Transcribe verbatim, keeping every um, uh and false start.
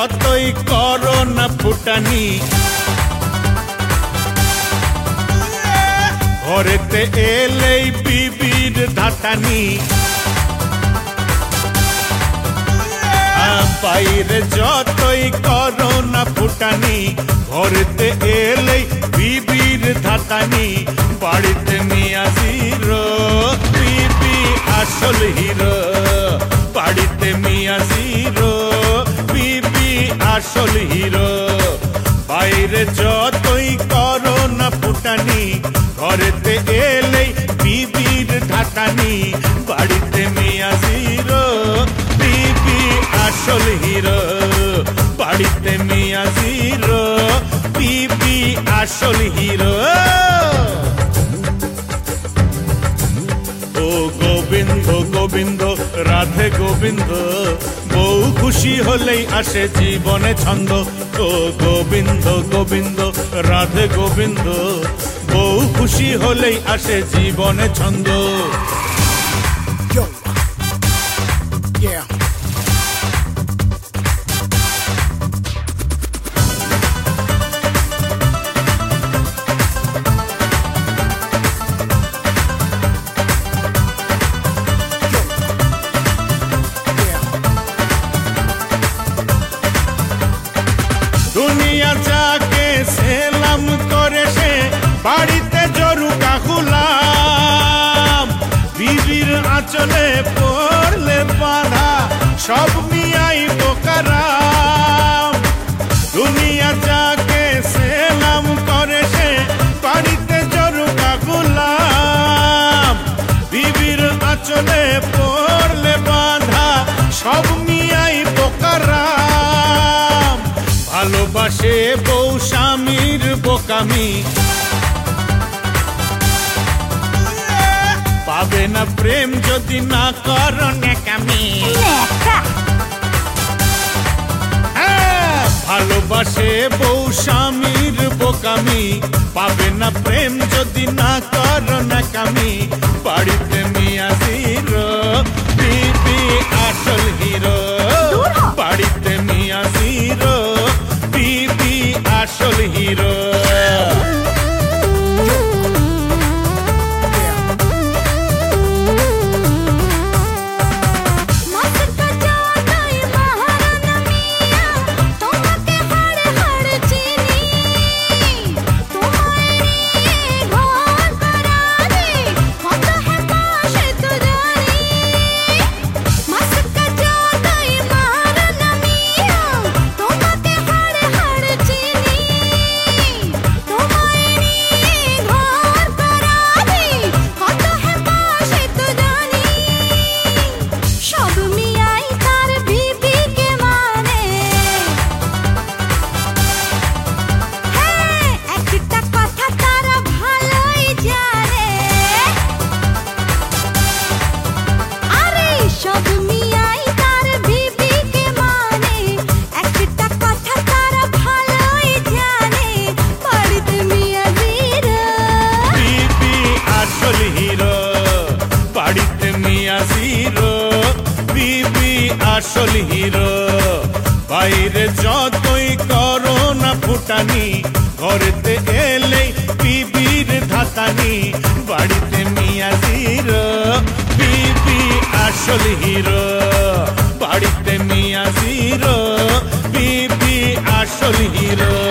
যতই করো না ফুটানি, ঘরেতে এলেই বিবির ধাটানি। বাইরে যতই করো না ফুটানি, ঘরেতে এলেই বিবির ধাটানি। বাড়িতে মিয়া জিরো, বিবি আসল হিরো। বাড়িতে মিয়া জিরো, বিবি আসল হিরো। বাইরে যতই করো না ফুটানি, ঘরেতে এলেই বিবির ধাটানি। বাড়িতে মিয়া জিরো, বিবি আসল হিরো। বাড়িতে মিয়া জিরো, বিবি আসল হিরো। ও গোবিন্দ গোবিন্দ রাধে গোবিন্দ, বউ খুশি হলেই আসে জীবনে ছন্দ। ও গোবিন্দ গোবিন্দ রাধে গোবিন্দ, বউ খুশি হলেই আসে জীবনে ছন্দ। Yo. Yeah. দুনিয়া যাকে সেলাম করে সে বাড়িতে জরুকা গুলাম। বিবির আঁচলে পড়লে বাঁধা সব মিয়াই বোকারাম। দুনিয়া যাকে সেলাম করে সে বাড়িতে জরুকা গুলাম। বিবির আঁচলে পড়লে বাঁধা সব মিয়াই বোকারাম। ভালোবাসে বউ স্বামীর বোকামি, পাবে না প্রেম যদি না করো নেকামি। হ্যাঁ, ভালোবাসে বউ স্বামীর বোকামি, পাবে না প্রেম যদি না করো নেকামি। বাড়িতে মিয়া জিরো, বিবি আসল হিরো। বাড়িতে মিয়া জিরো, বিবি আসল হিরো। বাড়িতে মিয়া জিরো, বিবি আসল হিরো। বাইরে যতই করো না ফুটানি, ঘরেতে এলেই বিবির ধাতানি। বাড়িতে মিয়া জিরো, বিবি আসল হিরো। বাড়িতে মিয়া জিরো, বিবি আসল হিরো।